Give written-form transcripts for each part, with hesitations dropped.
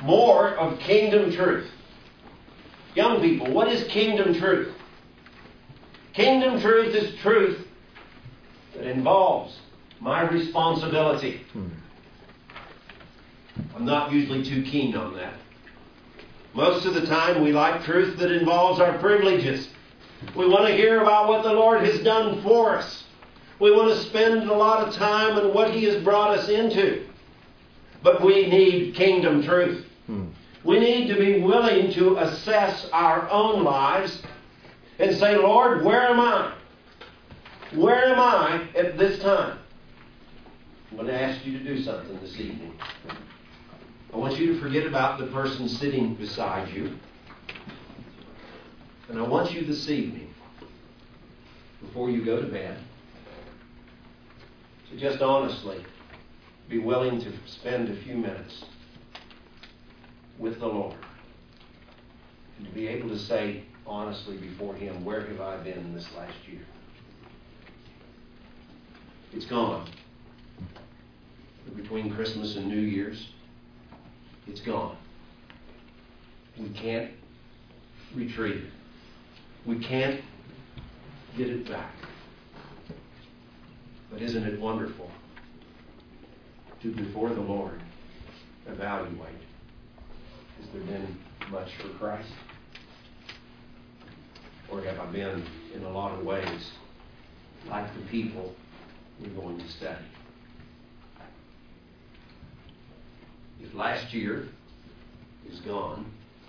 more of kingdom truth. Young people, what is kingdom truth? Kingdom truth is truth that involves my responsibility. I'm not usually too keen on that. Most of the time we like truth that involves our privileges. We want to hear about what the Lord has done for us. We want to spend a lot of time on what He has brought us into. But we need kingdom truth. We need to be willing to assess our own lives and say, Lord, where am I? Where am I at this time? I'm going to ask you to do something this evening. I want you to forget about the person sitting beside you. And I want you this evening, before you go to bed, to just honestly be willing to spend a few minutes with the Lord. And to be able to say honestly before Him, where have I been this last year? It's gone. Between Christmas and New Year's, it's gone. We can't retrieve it. We can't get it back. But isn't it wonderful to, before the Lord, evaluate, has there been much for Christ? Or have I been, in a lot of ways, like the people we're going to study? If last year is gone,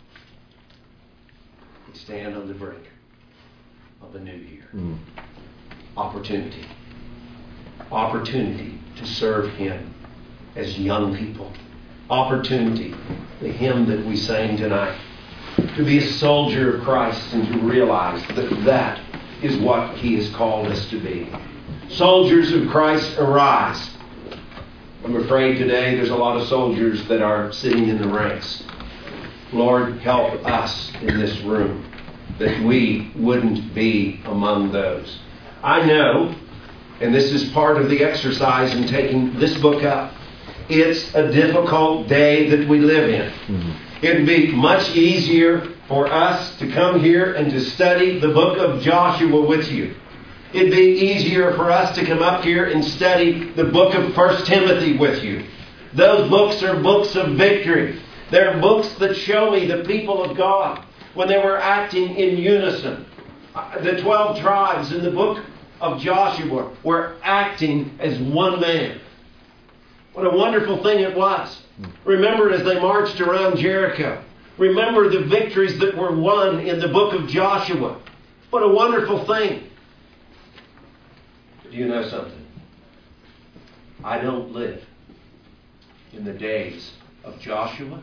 we stand on the brink of a new year. Opportunity. Opportunity to serve Him as young people. Opportunity, the hymn that we sang tonight, to be a soldier of Christ and to realize that that is what He has called us to be. Soldiers of Christ, arise. I'm afraid today there's a lot of soldiers that are sitting in the ranks. Lord, help us in this room that we wouldn't be among those. I know, and this is part of the exercise in taking this book up, it's a difficult day that we live in. It would be much easier for us to come here and to study the book of Joshua with you. It'd be easier for us to come up here and study the book of 1 Timothy with you. Those books are books of victory. They're books that show me the people of God when they were acting in unison. The 12 tribes in the book of Joshua were acting as one man. What a wonderful thing it was. Remember as they marched around Jericho. Remember the victories that were won in the book of Joshua. What a wonderful thing. Do you know something? I don't live in the days of Joshua,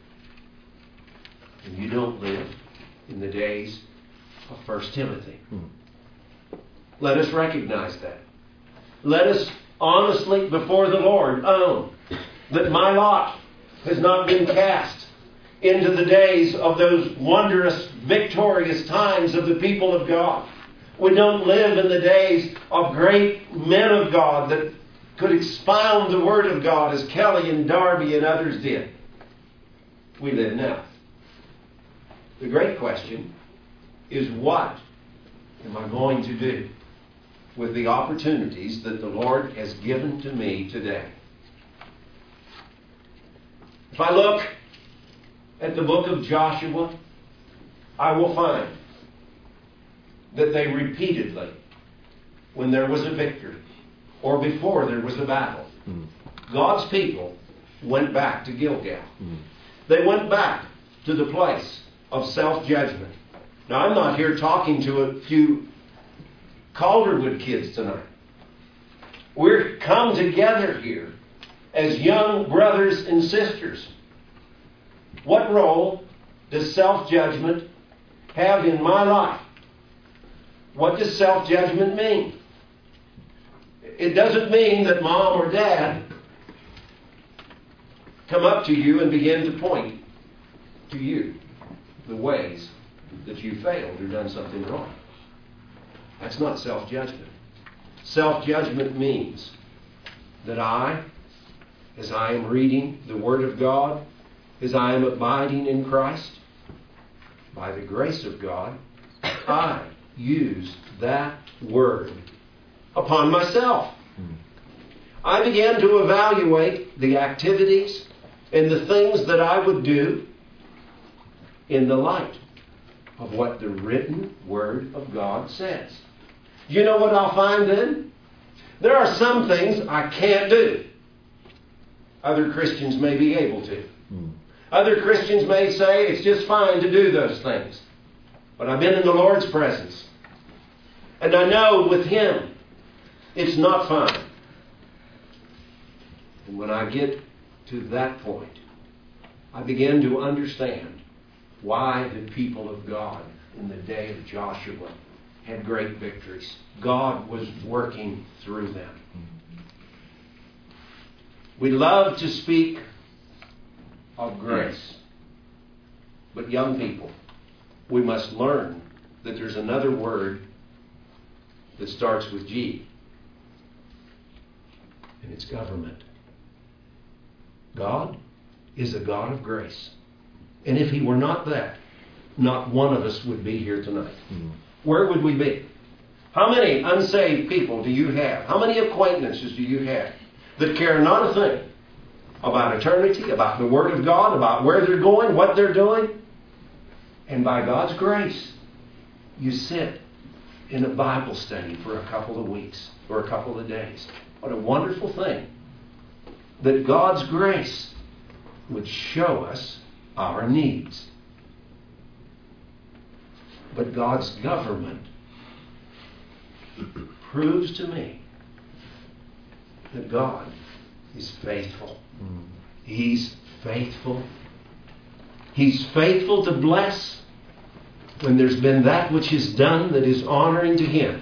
and you don't live in the days of 1 Timothy. Let us recognize that. Let us honestly before the Lord own that my lot has not been cast into the days of those wondrous, victorious times of the people of God. We don't live in the days of great men of God that could expound the Word of God as Kelly and Darby and others did. We live now. The great question is, what am I going to do with the opportunities that the Lord has given to me today? If I look at the book of Joshua, I will find that they repeatedly, when there was a victory or before there was a battle, God's people went back to Gilgal. They went back to the place of self-judgment. Now, I'm not here talking to a few Calderwood kids tonight. We're come together here as young brothers and sisters. What role does self-judgment have in my life? What does self-judgment mean? It doesn't mean that mom or dad come up to you and begin to point to you the ways that you failed or done something wrong. That's not self-judgment. Self-judgment means that I, as I am reading the Word of God, as I am abiding in Christ, by the grace of God, I use that word upon myself. I began to evaluate the activities and the things that I would do in the light of what the written Word of God says. You know what I'll find then? There are some things I can't do. Other Christians may be able to. Other Christians may say it's just fine to do those things. But I've been in the Lord's presence. And I know with Him it's not fine. And when I get to that point, I begin to understand why the people of God in the day of Joshua had great victories. God was working through them. We love to speak of grace. But young people, we must learn that there's another word that starts with G. And it's government. God is a God of grace. And if He were not that, not one of us would be here tonight. Where would we be? How many unsaved people do you have? How many acquaintances do you have that care not a thing about eternity, about the Word of God, about where they're going, what they're doing? And by God's grace, you sit in a Bible study for a couple of weeks or a couple of days. What a wonderful thing that God's grace would show us our needs. But God's government proves to me that God is faithful. He's faithful. He's faithful to bless when there's been that which is done that is honoring to Him.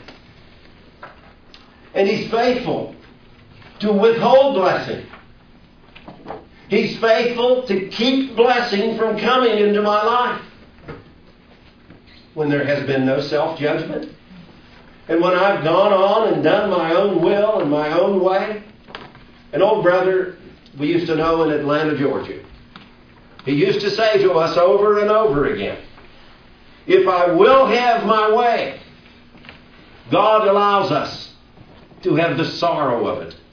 And He's faithful to withhold blessing. He's faithful to keep blessing from coming into my life when there has been no self-judgment. And when I've gone on and done my own will and my own way. An old brother we used to know in Atlanta, Georgia, he used to say to us over and over again, if I will have my way, God allows us to have the sorrow of it.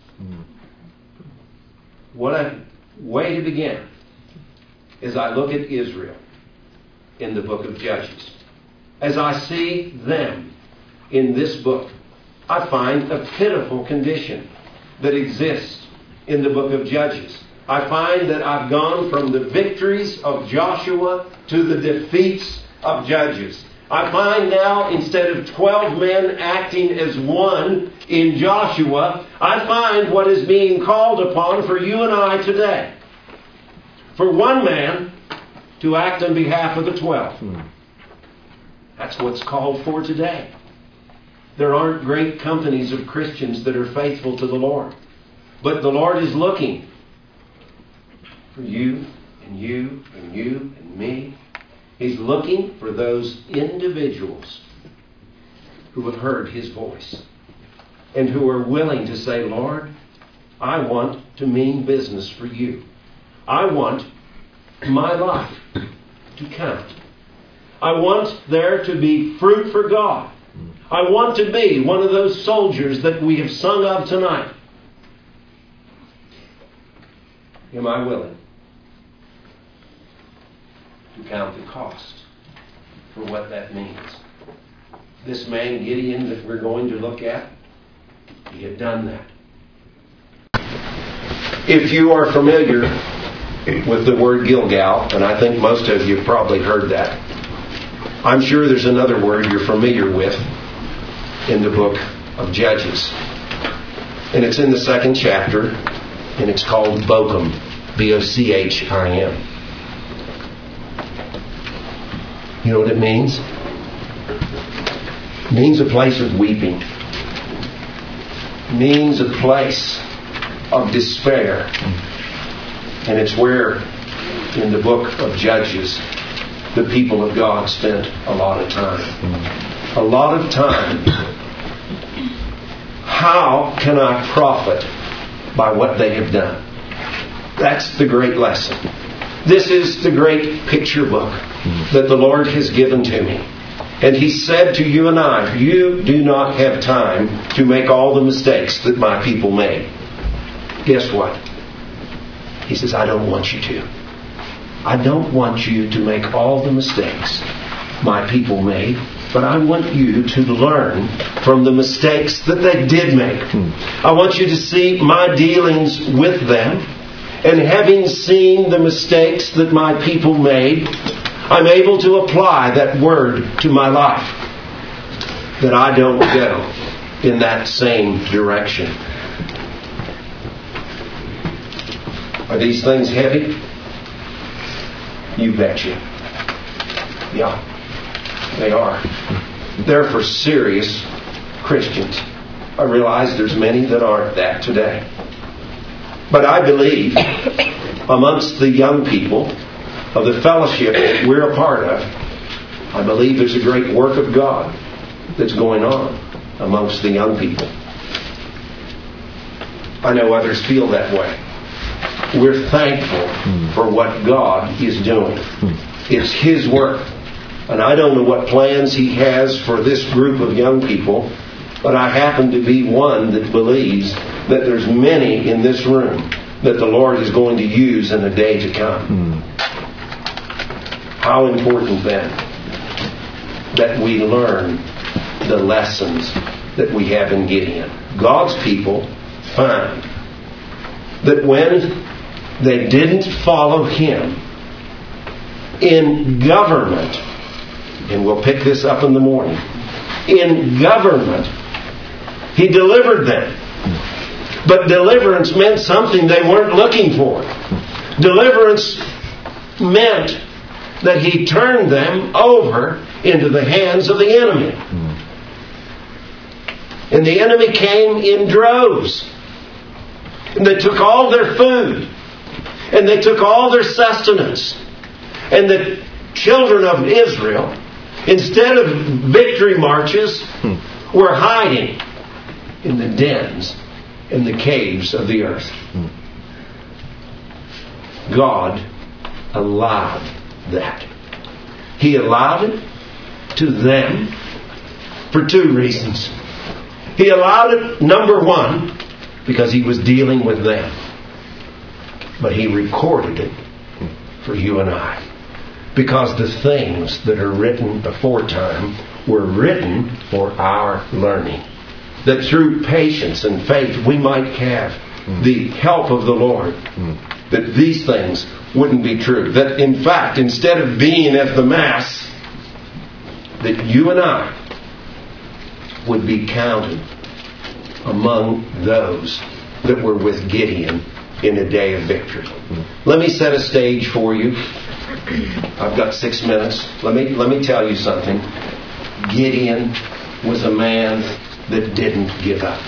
What a way to begin as I look at Israel in the book of Judges. As I see them in this book, I find a pitiful condition that exists in the book of Judges. I find that I've gone from the victories of Joshua to the defeats of Judges. I find now, instead of 12 men acting as one in Joshua, I find what is being called upon for you and I today. For one man to act on behalf of the 12. That's what's called for today. There aren't great companies of Christians that are faithful to the Lord. But the Lord is looking for you and you and you and me. He's looking for those individuals who have heard His voice and who are willing to say, Lord, I want to mean business for you. I want my life to count. I want there to be fruit for God. I want to be one of those soldiers that we have sung of tonight. Am I willing to count the cost for what that means? This man Gideon that we're going to look at, he had done that. If you are familiar with the word Gilgal, and I think most of you have probably heard that, I'm sure there's another word you're familiar with in the book of Judges. And it's in the 2nd chapter, and it's called Bochim. Bochim. You know what it means? It means a place of weeping. It means a place of despair. And it's where, in the book of Judges, the people of God spent a lot of time. A lot of time. How can I profit by what they have done? That's the great lesson. This is the great picture book that the Lord has given to me. And He said to you and I, you do not have time to make all the mistakes that my people made. Guess what? He says, I don't want you to. I don't want you to make all the mistakes my people made, but I want you to learn from the mistakes that they did make. I want you to see my dealings with them. And having seen the mistakes that my people made, I'm able to apply that word to my life. That I don't go in that same direction. Are these things heavy? You betcha. Yeah, they are. They're for serious Christians. I realize there's many that aren't that today. But I believe amongst the young people of the fellowship that we're a part of, I believe there's a great work of God that's going on amongst the young people. I know others feel that way. We're thankful for what God is doing. It's His work. And I don't know what plans He has for this group of young people, but I happen to be one that believes that there's many in this room that the Lord is going to use in the day to come. How important then that we learn the lessons that we have in Gideon. God's people find that when they didn't follow Him in government, and we'll pick this up in the morning, in government, He delivered them. But deliverance meant something they weren't looking for. Deliverance meant that He turned them over into the hands of the enemy. And the enemy came in droves. And they took all their food. And they took all their sustenance. And the children of Israel, instead of victory marches, were hiding in the dens, in the caves of the earth. God allowed that. He allowed it to them for two reasons. He allowed it, number one, because He was dealing with them. But He recorded it for you and I. Because the things that are written aforetime were written for our learning. That through patience and faith we might have the help of the Lord. That these things wouldn't be true. That in fact, instead of being at the Mass, that you and I would be counted among those that were with Gideon in a day of victory. Let me set a stage for you. I've got 6 minutes. Let me tell you something. Gideon was a man that didn't give up.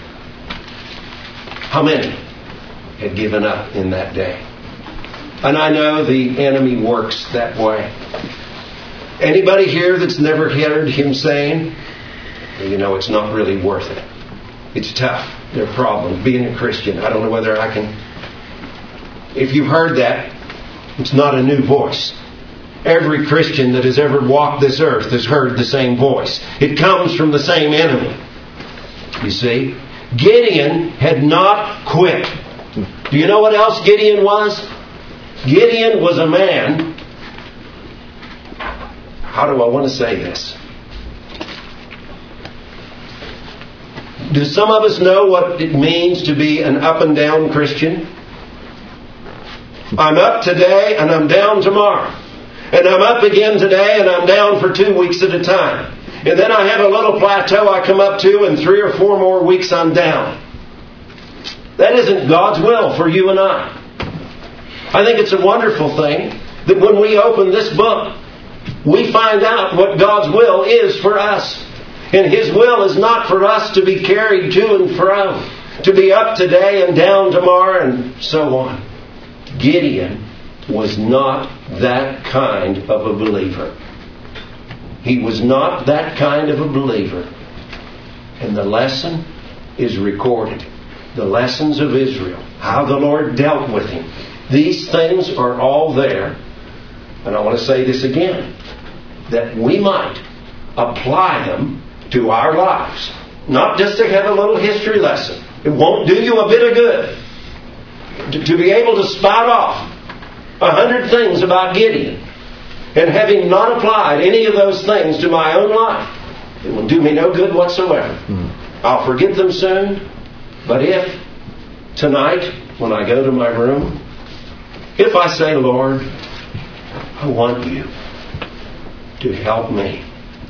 How many had given up in that day? And I know the enemy works that way. Anybody here that's never heard him saying, you know, it's not really worth it. It's tough. There are problems. Being a Christian, I don't know whether I can... If you've heard that, it's not a new voice. Every Christian that has ever walked this earth has heard the same voice. It comes from the same enemy. You see? Gideon had not quit. Do you know what else Gideon was? Gideon was a man... How do I want to say this? Do some of us know what it means to be an up and down Christian? I'm up today and I'm down tomorrow. And I'm up again today and I'm down for 2 weeks at a time. And then I have a little plateau I come up to, and 3 or 4 more weeks I'm down. That isn't God's will for you and I. I think it's a wonderful thing that when we open this book, we find out what God's will is for us. And His will is not for us to be carried to and fro, to be up today and down tomorrow and so on. Gideon was not that kind of a believer. He was not that kind of a believer. And the lesson is recorded. The lessons of Israel, how the Lord dealt with him These things are all there, and I want to say this again, that we might apply them to our lives. Not just to have a little history lesson. It won't do you a bit of good. To be able to spout off 100 things about Gideon, and having not applied any of those things to my own life, it will do me no good whatsoever. I'll forget them soon, but if tonight, when I go to my room, if I say, Lord, I want you to help me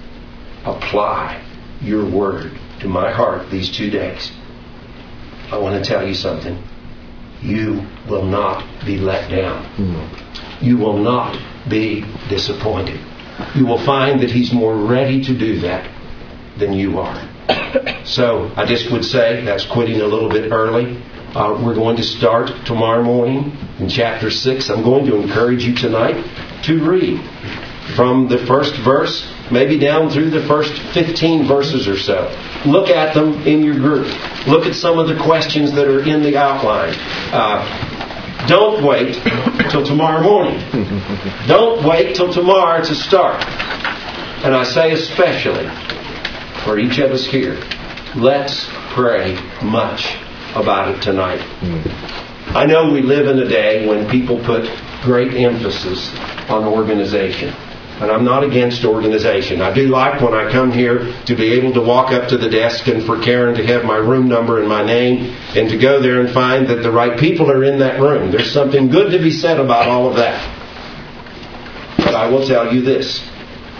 apply your word to my heart these 2 days, I want to tell you something. You will not be let down. You will not be disappointed. You will find that He's more ready to do that than you are. So I just would say that's quitting a little bit early. We're going to start tomorrow morning in chapter 6. I'm going to encourage you tonight to read from the first verse, maybe down through the first 15 verses or so. Look at them in your group. Look at some of the questions that are in the outline. Don't wait till tomorrow morning. Don't wait till tomorrow to start. And I say especially for each of us here, let's pray much about it tonight. I know we live in a day when people put great emphasis on organization. And I'm not against organization. I do like when I come here to be able to walk up to the desk and for Karen to have my room number and my name and to go there and find that the right people are in that room. There's something good to be said about all of that. But I will tell you this,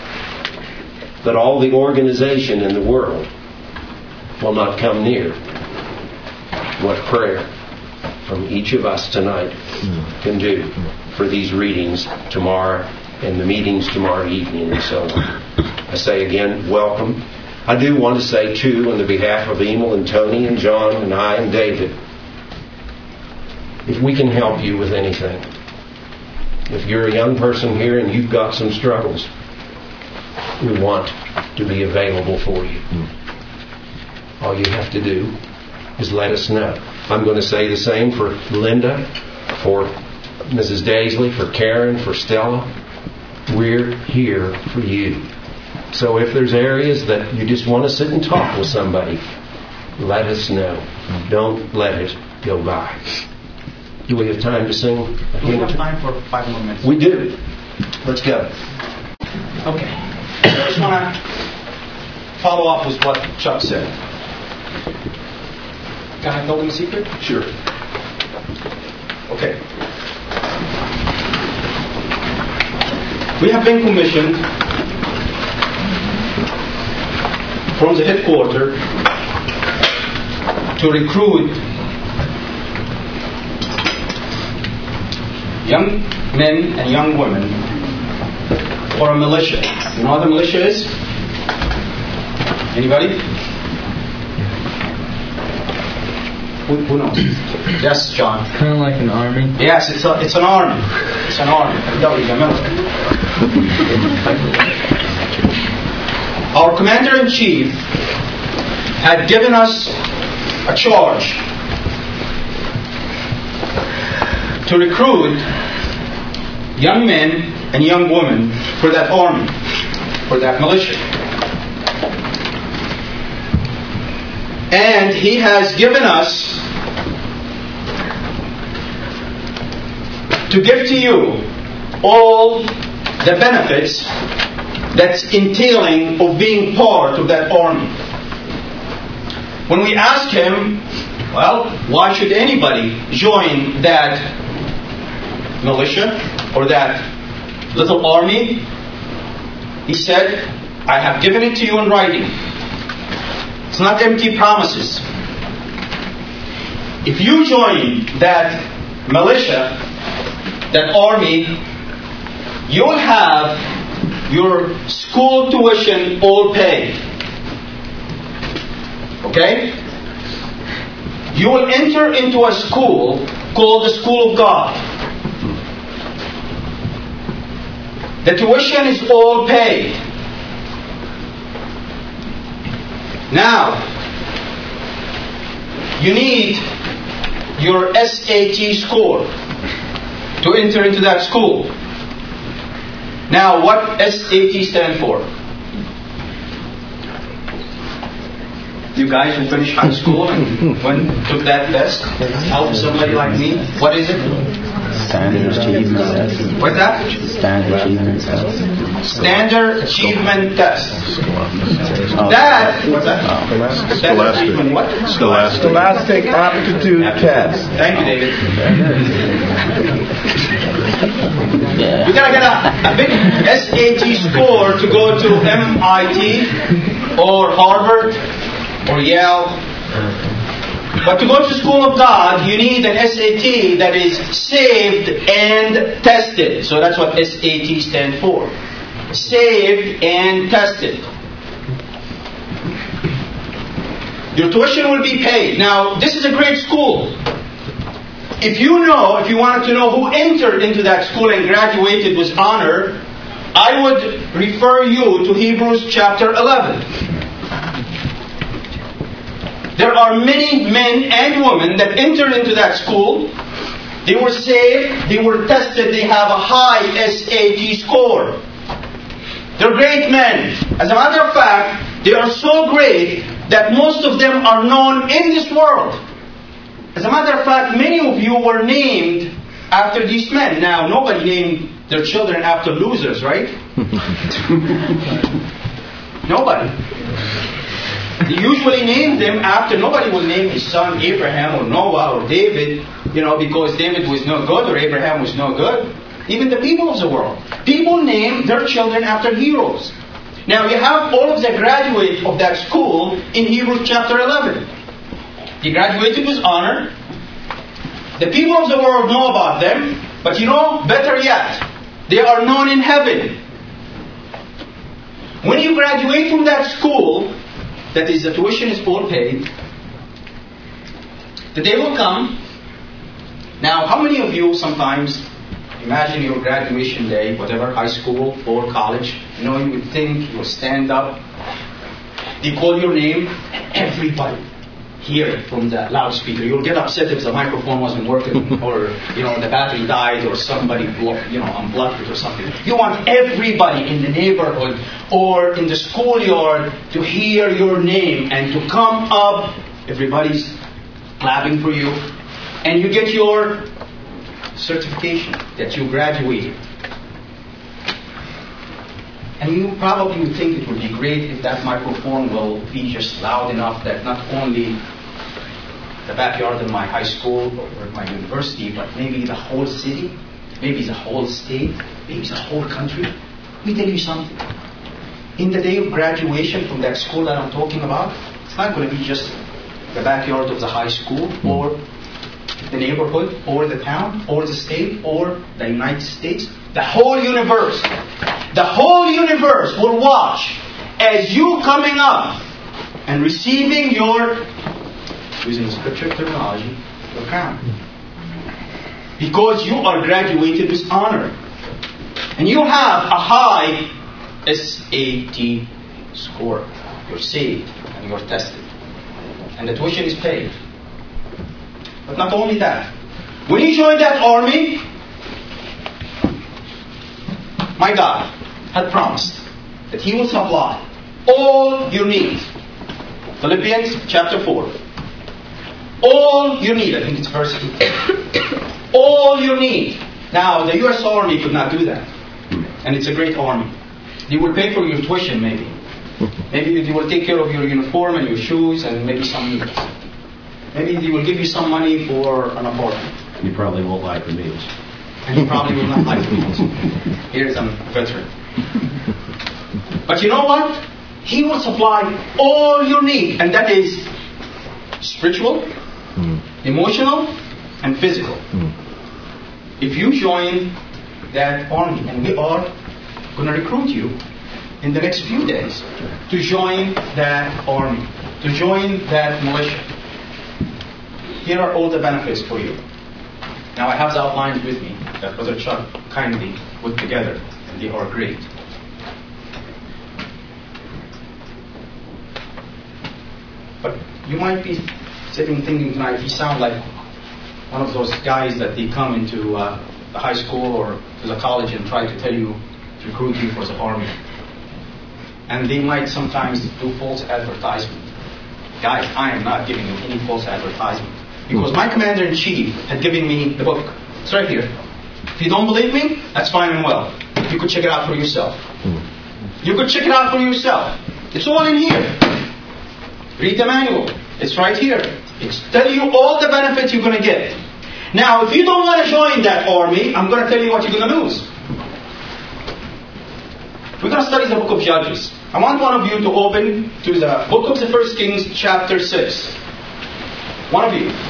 that all the organization in the world will not come near what prayer from each of us tonight can do for these readings tomorrow and the meetings tomorrow evening and so on. I say again, welcome. I do want to say, too, on the behalf of Emil and Tony and John and I and David, if we can help you with anything, if you're a young person here and you've got some struggles, we want to be available for you. All you have to do is let us know. I'm going to say the same for Linda, for Mrs. Daisley, for Karen, for Stella. We're here for you. So if there's areas that you just want to sit and talk with somebody, let us know. Don't let it go by. Do we have time to sing? We have time for 5 more minutes. We do. Let's go. Okay. I just want to follow up with what Chuck said. Can I tell them a secret? Sure. Okay. We have been commissioned from the headquarters to recruit young men and young women for a militia. You know what a militia is? Anybody? Who knows? Yes, John. It's kind of like an army. Yes, it's an army. It's an army. Our commander-in-chief had given us a charge to recruit young men and young women for that army, for that militia. And he has given us to give to you all the benefits that's entailing of being part of that army. When we ask him, well, why should anybody join that militia or that little army? He said, I have given it to you in writing. It's not empty promises. If you join that militia, that army, you'll have your school tuition all paid. Okay? You will enter into a school called the School of God. The tuition is all paid. Now, you need your SAT score. to enter into that school. Now, what SAT stand for? You guys who finished high school and took that test, help somebody like me. What is it? Standard Achievement Test. What's that? Standard Achievement Test. Standard Achievement Test. That, what's that? Scholastic. What? Scholastic Aptitude Test. Thank you, David. You gotta get a big SAT score to go to MIT or Harvard or Yale. But to go to School of God, you need an SAT that is saved and tested. So that's what SAT stands for. Saved and tested. Your tuition will be paid. Now, this is a great school. If you wanted to know who entered into that school and graduated with honor, I would refer you to Hebrews chapter 11. There are many men and women that entered into that school. They were saved, they were tested, they have a high SAT score. They're great men. As a matter of fact, they are so great that most of them are known in this world. As a matter of fact, many of you were named after these men. Now, nobody named their children after losers, right? Nobody. They usually name them after, nobody will name his son Abraham or Noah or David, because David was no good or Abraham was no good. Even the people of the world. People name their children after heroes. Now you have all of the graduates of that school in Hebrews chapter 11. They graduated with honor. The people of the world know about them, but better yet, they are known in heaven. When you graduate from that school, that is, the tuition is all paid, the day will come. Now, how many of you sometimes imagine your graduation day, whatever, high school or college, you would think, you will stand up, they call your name, and everybody hear it from the loudspeaker. You'll get upset if the microphone wasn't working, or the battery died, or somebody unplugged it or something. You want everybody in the neighborhood or in the schoolyard to hear your name and to come up. Everybody's clapping for you, and you get your certification that you graduated. And you probably would think it would be great if that microphone will be just loud enough that not only the backyard of my high school or my university, but maybe the whole city, maybe the whole state, maybe the whole country. Let me tell you something. In the day of graduation from that school that I'm talking about, it's not going to be just the backyard of the high school or the neighborhood or the town or the state or the United States. The whole universe will watch as you coming up and receiving your, using scripture terminology, your crown. Because you are graduated with honor. And you have a high SAT score. You're saved and you're tested. And the tuition is paid. But not only that. When you join that army, my God had promised that He will supply all you need. Philippians chapter 4. All you need. I think it's verse 2. All you need. Now, the U.S. Army could not do that. And it's a great army. They will pay for your tuition, maybe. Maybe they will take care of your uniform and your shoes and maybe some meals. Maybe they will give you some money for an apartment. You probably won't like the meals. And you probably will not like the meals. Here's a veteran. But you know what? He will supply all you need. And that is spiritual, emotional, and physical. If you join that army, and we are going to recruit you in the next few days to join that army, to join that militia. Here are all the benefits for you. Now I have the outlines with me that Brother Chuck kindly put together, and they are great. But you might be sitting thinking tonight, he sounds like one of those guys that they come into a the high school or to the college and try to tell you, to recruit you for the army. And they might sometimes do false advertisement. Guys, I am not giving you any false advertisement. Because my commander-in-chief had given me the book. It's right here. If you don't believe me, that's fine and well. You could check it out for yourself. You could check it out for yourself. It's all in here. Read the manual. It's right here. It's telling you all the benefits you're going to get. Now, if you don't want to join that army, I'm going to tell you what you're going to lose. We're going to study the book of Judges. I want one of you to open to the book of the 1 Kings, chapter 6. One of you.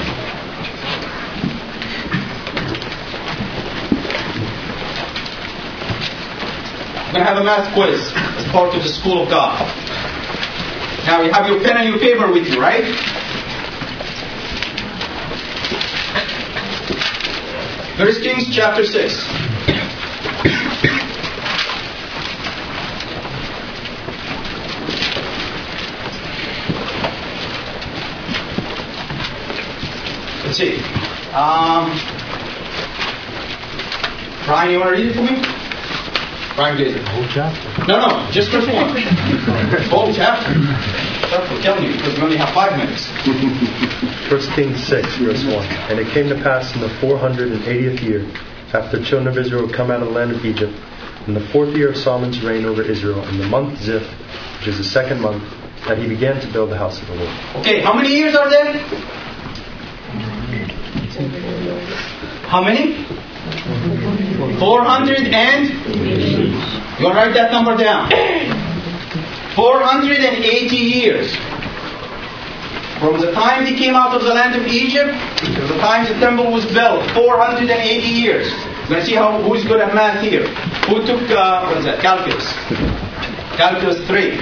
We're going to have a math quiz as part of the School of God. Now you have your pen and your paper with you, right? First Kings chapter 6. Let's see. Brian, you want to read it for me? Brian did it. Whole chapter. No, just verse 1. Whole chapter. That's what telling you, because we only have 5 minutes. 1 Kings 6, verse 1. And it came to pass in the 480th year, after the children of Israel had come out of the land of Egypt, in the 4th year of Solomon's reign over Israel, in the month Ziph, which is the 2nd month, that he began to build the house of the Lord. Okay, how many years are there? How many? 400 and? You want to write that number down. 480 years. From the time they came out of the land of Egypt to the time the temple was built. 480 years. We're going to see who's good at math here. Who took, calculus? Calculus 3.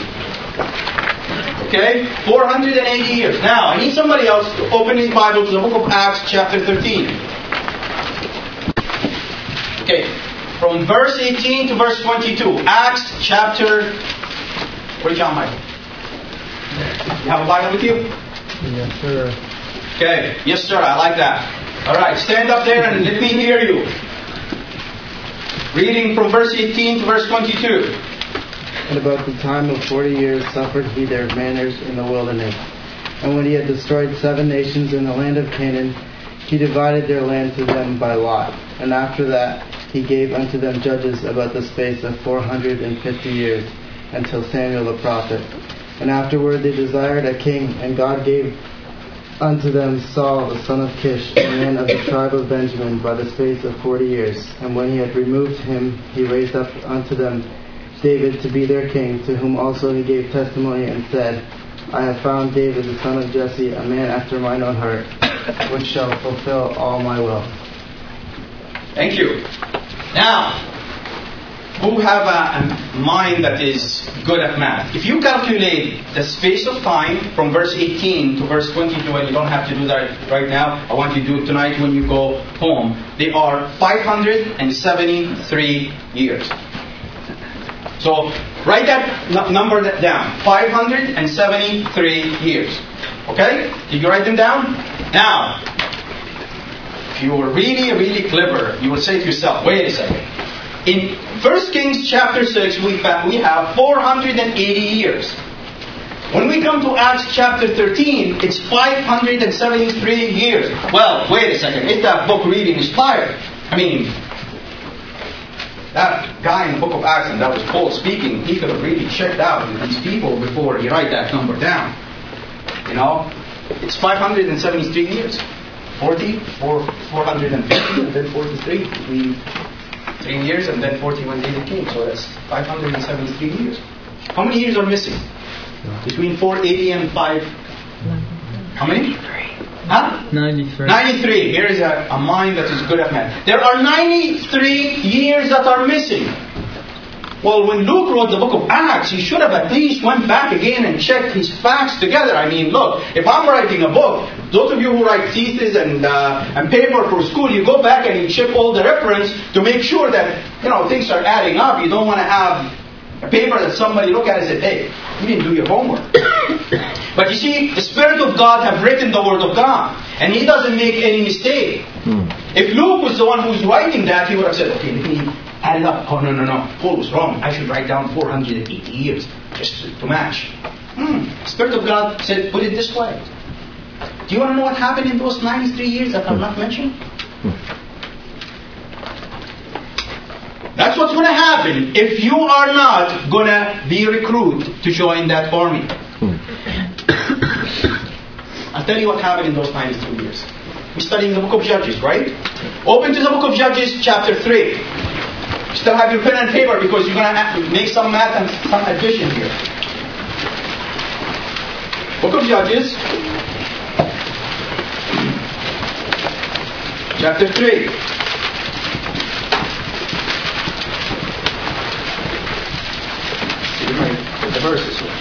Okay? 480 years. Now, I need somebody else to open his Bible to the book of Acts chapter 13. Okay. From verse 18 to verse 22. Acts chapter... Where's John Michael? You have a Bible with you? Yes, sir. Okay. Yes, sir. I like that. All right. Stand up there and let me hear you. Reading from verse 18 to verse 22. And about the time of 40 years suffered he their manners in the wilderness. And when he had destroyed 7 nations in the land of Canaan, he divided their land to them by lot. And after that he gave unto them judges about the space of 450 years, until Samuel the prophet. And afterward they desired a king, and God gave unto them Saul the son of Kish, a man of the tribe of Benjamin, by the space of 40 years. And when he had removed him, he raised up unto them David to be their king, to whom also he gave testimony and said, I have found David the son of Jesse, a man after mine own heart, which shall fulfill all my will. Thank you. Now, who have a mind that is good at math? If you calculate the space of time from verse 18 to verse 22, and you don't have to do that right now, I want you to do it tonight when you go home. They are 573 years. So, write that number down. 573 years. Okay? Did you write them down? Now, if you were really, really clever, you would say to yourself, wait a second. In 1 Kings chapter 6, we have 480 years. When we come to Acts chapter 13, it's 573 years. Well, wait a second. Is that book really inspired? I mean, that guy in the book of Acts, and that was Paul speaking, he could have really checked out with these people before he write that number down. You know, it's 573 years. 450, and then 43. 3 years, and then 40 when David came. So that's 573 years. How many years are missing? Between 480 and 5... How many? Huh? 93. 93. Here is a mind that is good at math. There are 93 years that are missing. Well, when Luke wrote the book of Acts, he should have at least went back again and checked his facts together. I mean, look, if I'm writing a book, those of you who write thesis and paper for school, you go back and you check all the reference to make sure that, things are adding up. You don't want to have a paper that somebody look at and say, hey, you didn't do your homework. But you see, the Spirit of God have written the Word of God. And he doesn't make any mistake. If Luke was the one who's writing that, he would have said, okay, let me add it up. Oh, no. Paul was wrong. I should write down 480 years just to match. Spirit of God said, put it this way. Do you want to know what happened in those 93 years that I'm not mentioning? That's what's going to happen if you are not going to be recruited to join that army. I'll tell you what happened in those 93 years. We're studying the book of Judges, right? Open to the book of Judges, chapter 3. You still have your pen and paper because you're going to make some math and some addition here. Book of Judges, chapter 3. The verses here.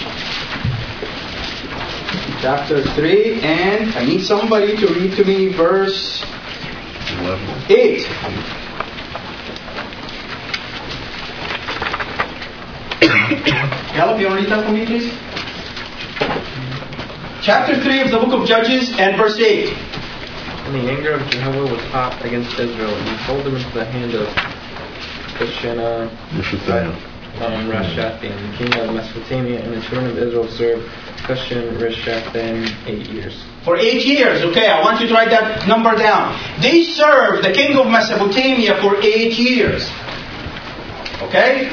Chapter 3, and I need somebody to read to me verse 8. Gallup, you want to read that for me, please? Chapter 3 of the book of Judges and verse 8. And the anger of Jehovah was hot against Israel, and he sold them into the hand of Cushan-Rishathaim, the king of Mesopotamia, and the children of Israel served Cushan-Rishathaim 8 years. For 8 years, okay, I want you to write that number down. They served the king of Mesopotamia for 8 years. Okay?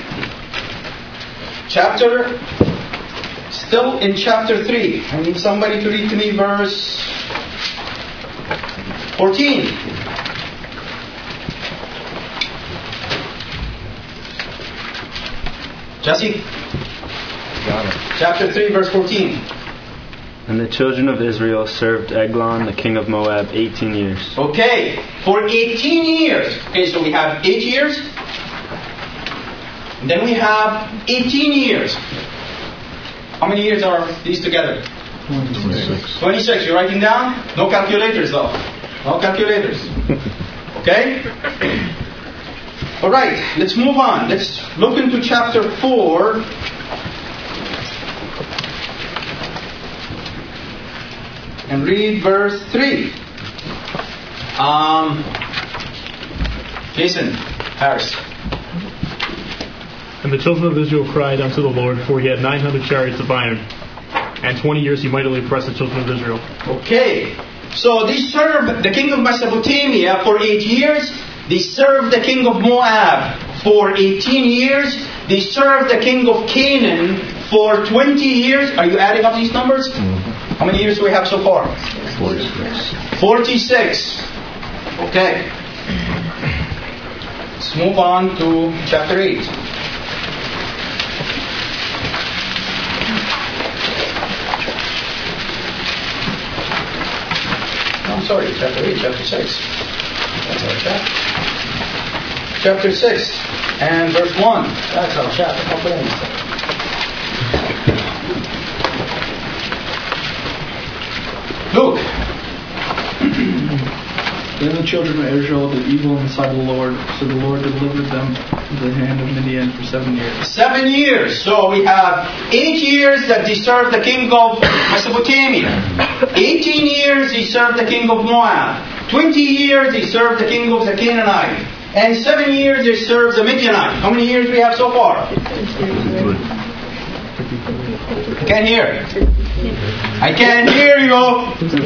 Still in chapter 3. I need somebody to read to me verse 14. Jesse? Got it. Chapter 3, verse 14. And the children of Israel served Eglon, the king of Moab, 18 years. Okay, for 18 years. Okay, so we have 8 years. And then we have 18 years. How many years are these together? 26. 26. You're writing down? No calculators though. No calculators. Okay? All right, let's move on. Let's look into chapter 4. And read verse 3. Jason Harris. And the children of Israel cried unto the Lord, for he had 900 chariots of iron, and 20 years he mightily oppressed the children of Israel. Okay, so they served the king of Mesopotamia for 8 years. They served the king of Moab for 18 years. They served the king of Canaan for 20 years. Are you adding up these numbers? Mm-hmm. How many years do we have so far? 46. Okay. Let's move on to chapter 8. I'm sorry, chapter 8, chapter 6. That's our chapter. Chapter 6 and verse 1. That's our chapter. Luke. Then the children of Israel did evil in the sight of the Lord, so the Lord delivered them into the hand of Midian for 7 years. 7 years. So we have 8 years that they served the king of Mesopotamia. 18 years they served the king of Moab. 20 years they served the king of the Canaanite. And 7 years they served the Midianite. How many years we have so far? I can't hear. I can't hear you.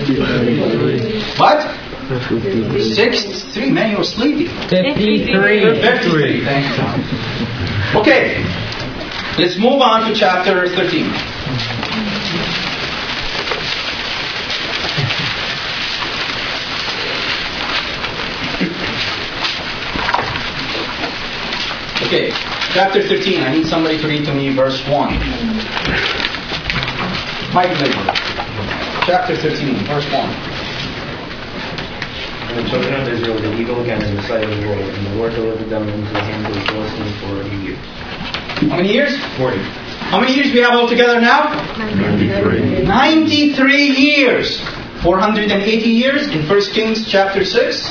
What? 63. Man, you were sleepy. 53. 53. Thank you. Okay. Let's move on to chapter 13. Okay. Chapter 13. I need somebody to read to me verse 1. Mike Labour. Chapter 13, verse 1. And the children of Israel did evil again in the sight of the Lord, and the Lord delivered them into the hand of the Philistines for 40 years. How many years? 40. How many years we have altogether now? 93. 93 years. 480 years in 1 Kings chapter 6.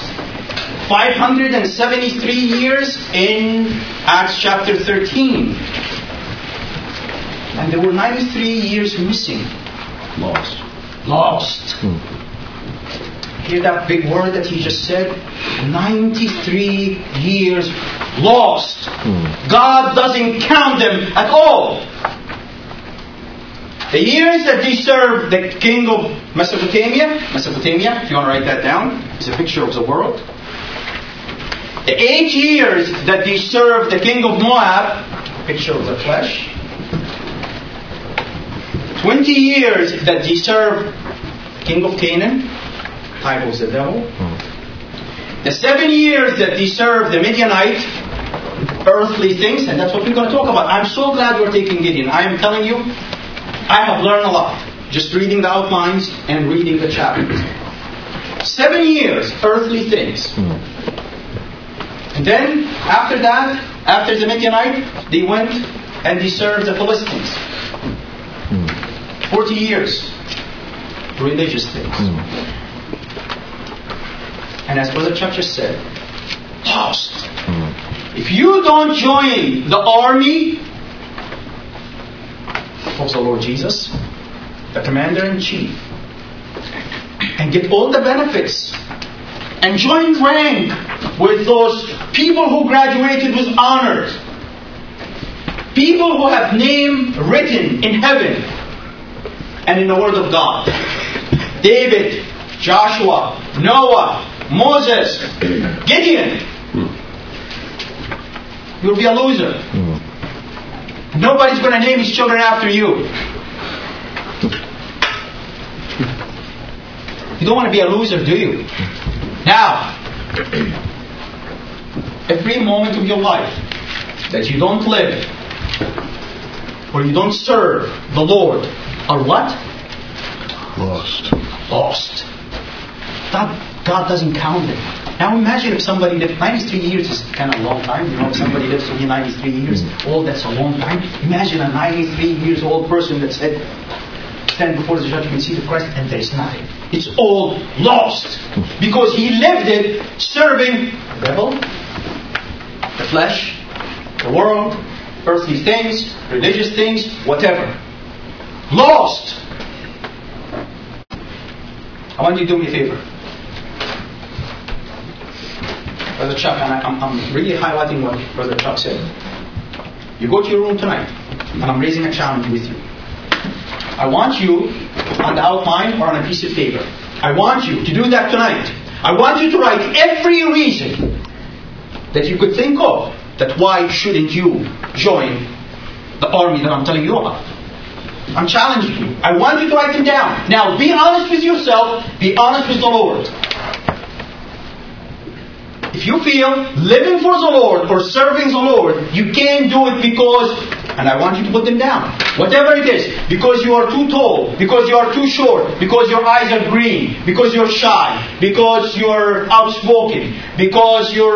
573 years in Acts chapter 13. And there were 93 years missing. Lost. Hear that big word that he just said? 93 years lost. God doesn't count them at all. The years that they served the king of Mesopotamia, if you want to write that down, it's a picture of the world. The 8 years that they served the king of Moab, picture of the flesh. 20 years that they served the king of Canaan, type of the devil. The 7 years that they served the Midianite, earthly things, and that's what we're going to talk about. I'm so glad you're taking Gideon. I am telling you, I have learned a lot just reading the outlines and reading the chapters. 7 years, earthly things. And then, after that, after the Midianite, they went and they served the Philistines. 40 years, religious things. And as Brother Chuck just said, lost. If you don't join the army of the Lord Jesus, the Commander-in-Chief, and get all the benefits, and join rank with those people who graduated with honors, people who have name written in heaven and in the Word of God. David, Joshua, Noah, Moses, Gideon. You'll be a loser. Nobody's going to name his children after you. You don't want to be a loser, do you? Now, every moment of your life that you don't live or you don't serve the Lord are what? Lost. God doesn't count it. Now imagine if somebody lived 93 years is kind of a long time. You know, if somebody lives to be 93 years, that's a long time. Imagine a 93 years old person that said, stand before the judgment seat of Christ, and there's nothing. It's all lost. Because he lived it serving the devil, the flesh, the world, earthly things, religious things, whatever. Lost. I want you to do me a favor. Brother Chuck, and I'm really highlighting what Brother Chuck said. You go to your room tonight, and I'm raising a challenge with you. I want you, on the outline or on a piece of paper, I want you to do that tonight. I want you to write every reason that you could think of that why shouldn't you join the army that I'm telling you about. I'm challenging you. I want you to write them down. Now, be honest with yourself. Be honest with the Lord. If you feel living for the Lord or serving the Lord, you can't do it because, and I want you to put them down, whatever it is, because you are too tall, because you are too short, because your eyes are green, because you're shy, because you're outspoken, because you're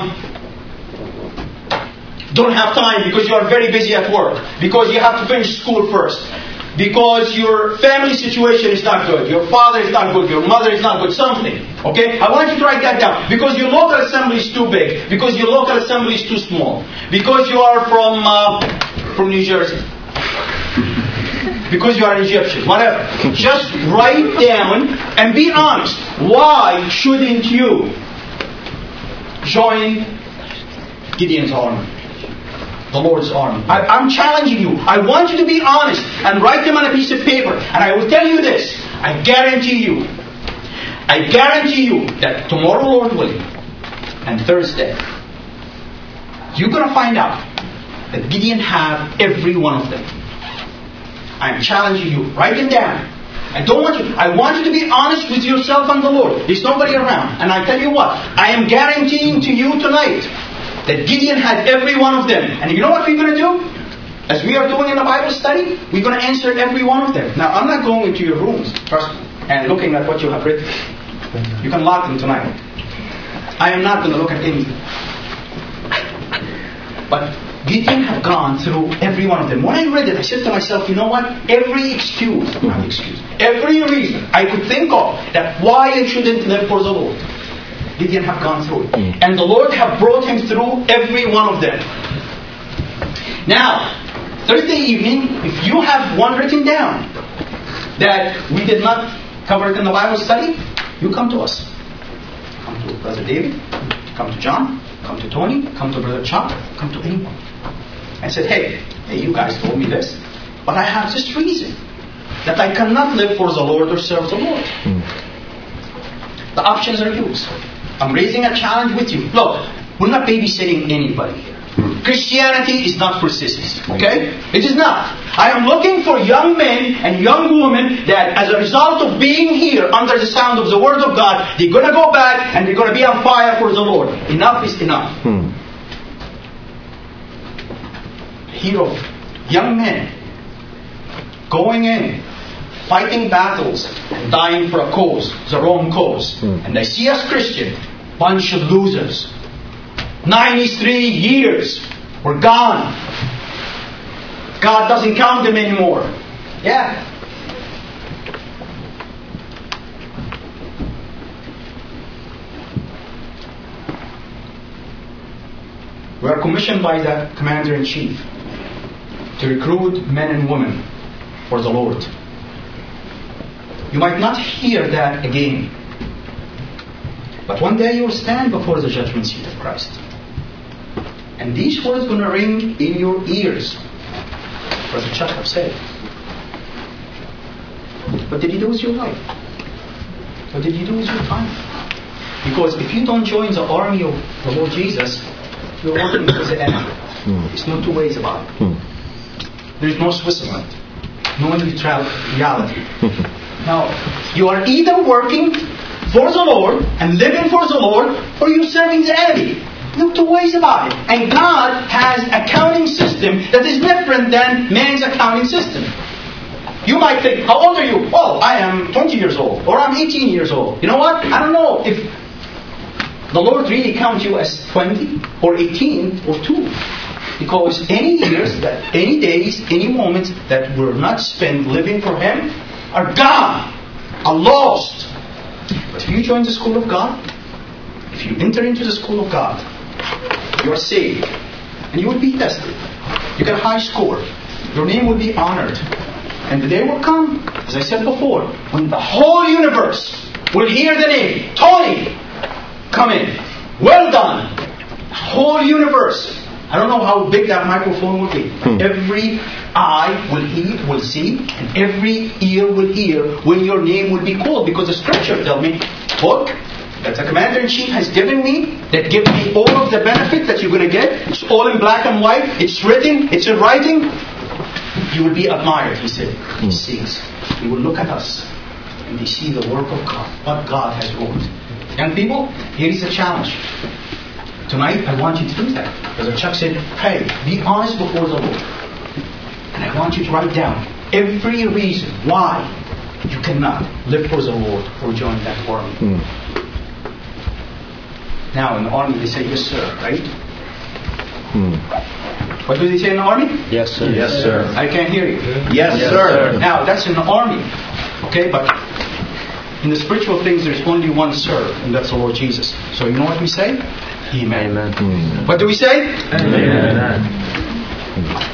don't have time, because you are very busy at work, because you have to finish school first, because your family situation is not good, your father is not good, your mother is not good, something. Okay? I want you to write that down. Because your local assembly is too big, because your local assembly is too small, because you are from New Jersey, because you are an Egyptian, whatever. Just write down and be honest. Why shouldn't you join Gideon's army? The Lord's army. I'm challenging you. I want you to be honest and write them on a piece of paper. And I will tell you this. I guarantee you that tomorrow, Lord willing, and Thursday, you're going to find out that Gideon had every one of them. I'm challenging you. Write them down. I want you to be honest with yourself and the Lord. There's nobody around. And I tell you what, I am guaranteeing to you tonight that Gideon had every one of them. And you know what we're going to do? As we are doing in the Bible study, we're going to answer every one of them. Now, I'm not going into your rooms, trust me, and looking at what you have written. You can lock them tonight. I am not going to look at anything. But Gideon have gone through every one of them. When I read it, I said to myself, you know what? Every reason I could think of that why I shouldn't live for the Lord, Gideon have gone through it. And the Lord have brought him through every one of them. Now, Thursday evening, if you have one written down that we did not cover it in the Bible study, You come to us. Come to Brother David. Come to John. Come to Tony. Come to Brother Chuck. Come to anyone. And said, hey, you guys told me this, but I have this reason that I cannot live for the Lord or serve the Lord. The options are yours. I'm raising a challenge with you. Look, we're not babysitting anybody here. Christianity is not for sissies, okay? It is not. I am looking for young men and young women that as a result of being here under the sound of the Word of God, they're going to go back and they're going to be on fire for the Lord. Enough is enough. Hear of young men going in, fighting battles, and dying for a cause, the wrong cause. And they see us Christian, bunch of losers. 93 years, we're gone. God doesn't count them anymore. Yeah. We are commissioned by the Commander-in-Chief to recruit men and women for the Lord. You might not hear that again, but one day you will stand before the judgment seat of Christ. And these words are going to ring in your ears. Brother Chuck have said, what did you do with your life? What did you do with your time? Because if you don't join the army of the Lord Jesus, you're working for the enemy. There's no two ways about it. There's no Switzerland. No neutrality. Now, you are either working for the Lord and living for the Lord, or you're serving the enemy. No two ways about it. And God has an accounting system that is different than man's accounting system. You might think, how old are you? Oh, I am 20 years old, or I'm 18 years old. You know what? I don't know if the Lord really counts you as 20 or 18 or 2. Because any years, any days, any moments that were not spent living for Him are gone, are lost. But if you join the school of God, if you enter into the school of God, you are saved. And you will be tested. You get a high score. Your name will be honored. And the day will come, as I said before, when the whole universe will hear the name, Tony, come in. Well done. The whole universe. I don't know how big that microphone will be. Every eye will see, and every ear will hear when your name will be called. Because the Scripture tells me, book that the Commander-in-Chief has given me, that gives me all of the benefit that you're going to get. It's all in black and white. It's written. It's in writing. You will be admired, he said. He sees. He will look at us, and they see the work of God, what God has wrought. Young people, here is a challenge. Tonight, I want you to do that. Brother Chuck said, pray, be honest before the Lord. And I want you to write down every reason why you cannot live for the Lord or join that army. Now, in the army, they say, yes, sir, right? What do they say in the army? Yes, sir. Yes, sir. I can't hear you. Yes, sir. Now, that's in the army. Okay, but in the spiritual things, there's only one sir, and that's the Lord Jesus. So you know what we say? Amen. Amen. What do we say? Amen.